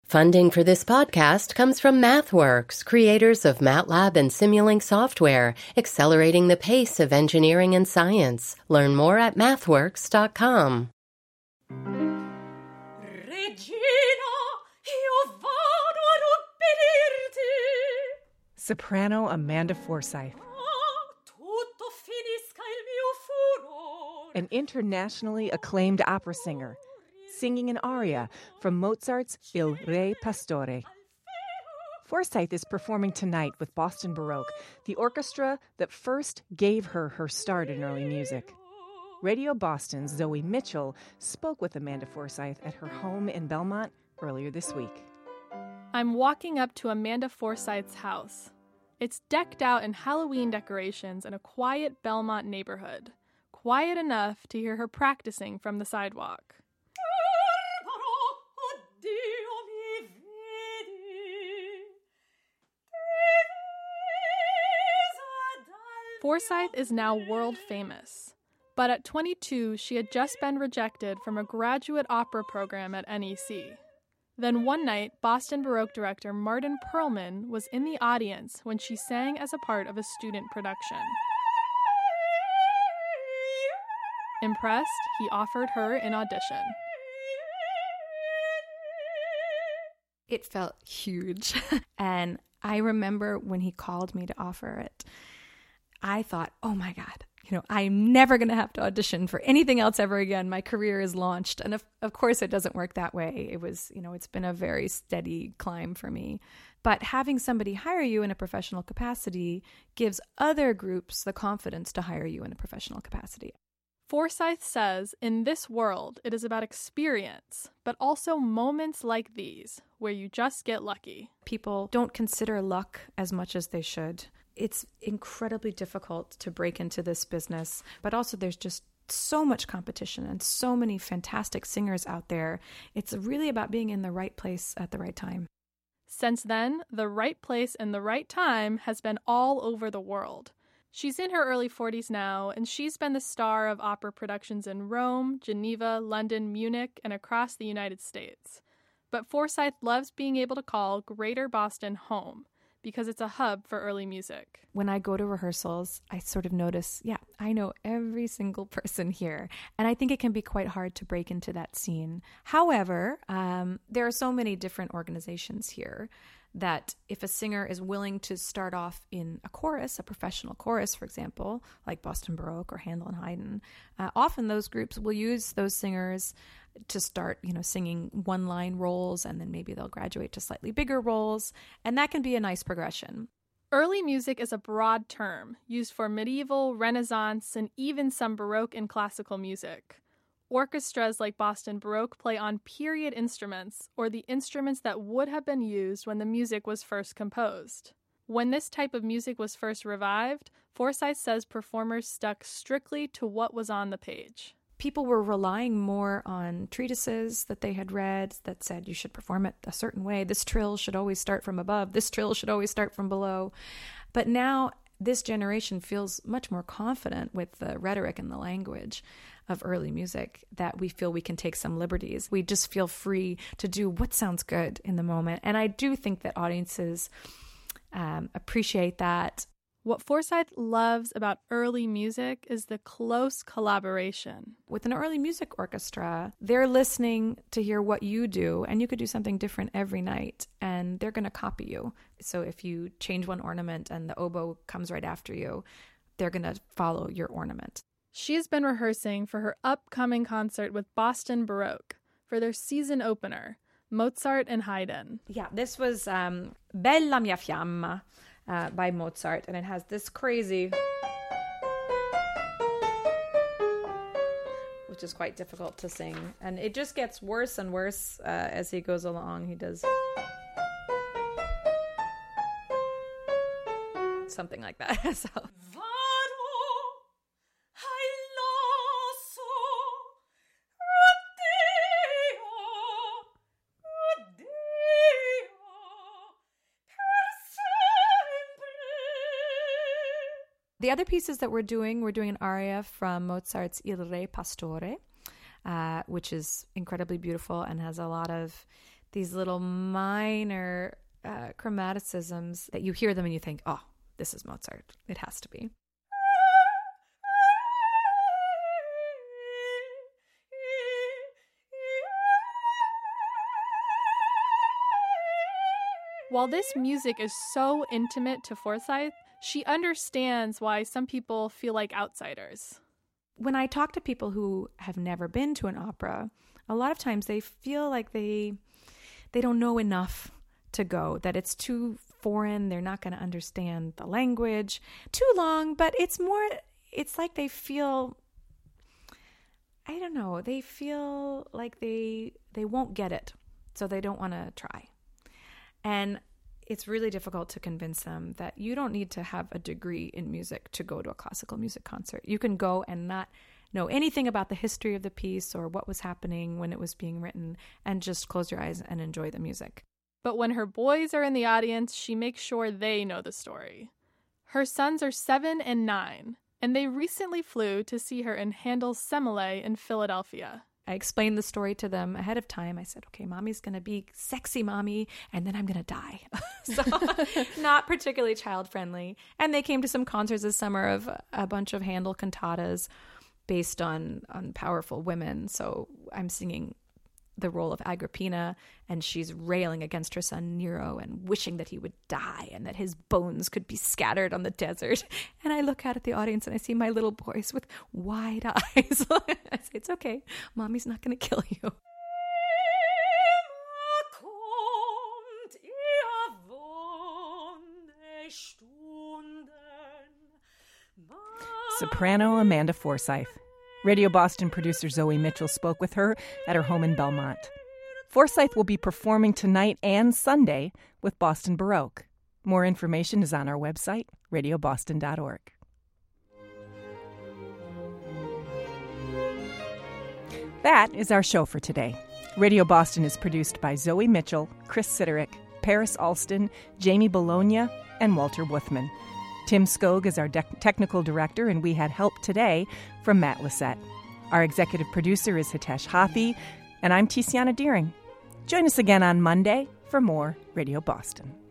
Funding for this podcast comes from MathWorks, creators of MATLAB and Simulink software, accelerating the pace of engineering and science. Learn more at mathworks.com. Soprano Amanda Forsyth. An internationally acclaimed opera singer, singing an aria from Mozart's Il Re Pastore. Forsyth is performing tonight with Boston Baroque, the orchestra that first gave her her start in early music. Radio Boston's Zoe Mitchell spoke with Amanda Forsyth at her home in Belmont earlier this week. I'm walking up to Amanda Forsyth's house. It's decked out in Halloween decorations in a quiet Belmont neighborhood, quiet enough to hear her practicing from the sidewalk. Forsyth is now world famous, but at 22, she had just been rejected from a graduate opera program at NEC. Then one night, Boston Baroque director Martin Perlman was in the audience when she sang as a part of a student production. Impressed, he offered her an audition. It felt huge. And I remember when he called me to offer it, I thought, oh my God, I'm never going to have to audition for anything else ever again. My career is launched. And of course, it doesn't work that way. It was, it's been a very steady climb for me. But having somebody hire you in a professional capacity gives other groups the confidence to hire you in a professional capacity. Forsyth says, in this world, it is about experience, but also moments like these, where you just get lucky. People don't consider luck as much as they should. It's incredibly difficult to break into this business, but also there's just so much competition and so many fantastic singers out there. It's really about being in the right place at the right time. Since then, the right place and the right time has been all over the world. She's in her early 40s now, and she's been the star of opera productions in Rome, Geneva, London, Munich, and across the United States. But Forsyth loves being able to call Greater Boston home, because it's a hub for early music. When I go to rehearsals, I sort of notice, I know every single person here. And I think it can be quite hard to break into that scene. However, there are so many different organizations here that if a singer is willing to start off in a chorus, a professional chorus, for example, like Boston Baroque or Handel and Haydn, often those groups will use those singers to start, singing one-line roles, and then maybe they'll graduate to slightly bigger roles, and that can be a nice progression. Early music is a broad term used for medieval, Renaissance, and even some Baroque and classical music. Orchestras like Boston Baroque play on period instruments, or the instruments that would have been used when the music was first composed. When this type of music was first revived, Forsyth says performers stuck strictly to what was on the page. People were relying more on treatises that they had read that said you should perform it a certain way. This trill should always start from above. This trill should always start from below. But now this generation feels much more confident with the rhetoric and the language of early music that we feel we can take some liberties. We just feel free to do what sounds good in the moment. And I do think that audiences appreciate that. What Forsyth loves about early music is the close collaboration. With an early music orchestra, they're listening to hear what you do, and you could do something different every night, and they're going to copy you. So if you change one ornament and the oboe comes right after you, they're going to follow your ornament. She's been rehearsing for her upcoming concert with Boston Baroque for their season opener, Mozart and Haydn. Yeah, this was Bella mia fiamma. By Mozart, and it has this crazy, which is quite difficult to sing, and it just gets worse and worse as he goes along. He does something like that. So. The other pieces that we're doing an aria from Mozart's Il Re Pastore, which is incredibly beautiful and has a lot of these little minor chromaticisms that you hear them and you think, oh, this is Mozart. It has to be. While this music is so intimate to Forsythe, she understands why some people feel like outsiders. When I talk to people who have never been to an opera, a lot of times they feel like they don't know enough to go, that it's too foreign, they're not going to understand the language, too long, but it's like they feel, I don't know, they feel like they won't get it, so they don't want to try. And it's really difficult to convince them that you don't need to have a degree in music to go to a classical music concert. You can go and not know anything about the history of the piece or what was happening when it was being written and just close your eyes and enjoy the music. But when her boys are in the audience, she makes sure they know the story. Her sons are 7 and 9, and they recently flew to see her in Handel's Semele in Philadelphia. I explained the story to them ahead of time. I said, okay, mommy's going to be sexy mommy, and then I'm going to die. So not particularly child-friendly. And they came to some concerts this summer of a bunch of Handel cantatas based on powerful women. So I'm singing the role of Agrippina, and she's railing against her son Nero and wishing that he would die and that his bones could be scattered on the desert. And I look out at the audience and I see my little boys with wide eyes. I say, it's okay. Mommy's not going to kill you. Soprano Amanda Forsythe. Radio Boston producer Zoe Mitchell spoke with her at her home in Belmont. Forsythe will be performing tonight and Sunday with Boston Baroque. More information is on our website, radioboston.org. That is our show for today. Radio Boston is produced by Zoe Mitchell, Chris Siderick, Paris Alston, Jamie Bologna, and Walter Wuthman. Tim Skog is our technical director, and we had help today from Matt Lisette. Our executive producer is Hitesh Hathi, and I'm Tiziana Deering. Join us again on Monday for more Radio Boston.